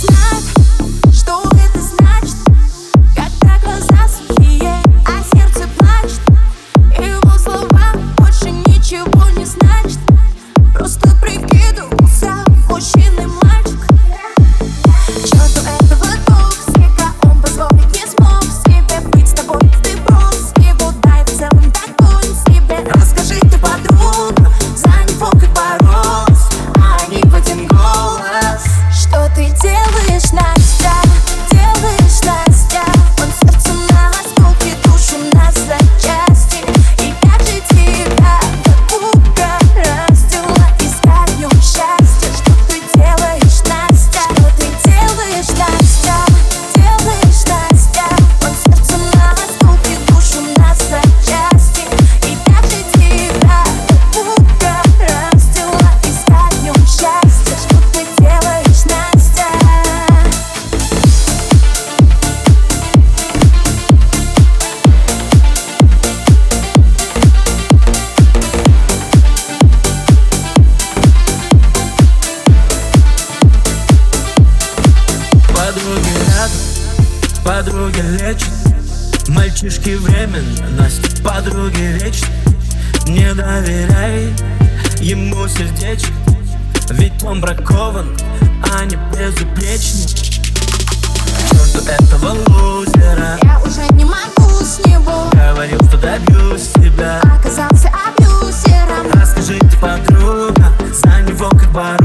знает, что это значит, когда глаза сухие, а сердце плачет. Его слова больше ничего не значит. Просто прикидывался мужчиной мальчик. Черту этого токсика, он позволить не смог себе быть с тобой. Ты брос его, дай в целом такой себе. Расскажи ты, подруга, за него как боролась, а не в один голос. Что ты делаешь, Настя? Делаешь, Настя? Он сердце на осколки, душу на запчасти. И как же тебя так угораздило искать в нем счастье? Что ты делаешь, Настя? Что ты делаешь, Настя? Делаешь, Настя? Он сердце на осколки, душу на запчасти. И как же тебя так угораздило искать в нем счастье? Что ты делаешь, Настя? Подруги рядом, подруги лечат. Мальчишки временно, Настя, подруги вечно. Не доверяй ему сердечко, ведь он бракован, а не безупречный. Черту этого лузера, Я уже не могу с него. говорил, что добьюсь тебя. Оказался абьюзером. Расскажи ты, подруга, за него как боролась.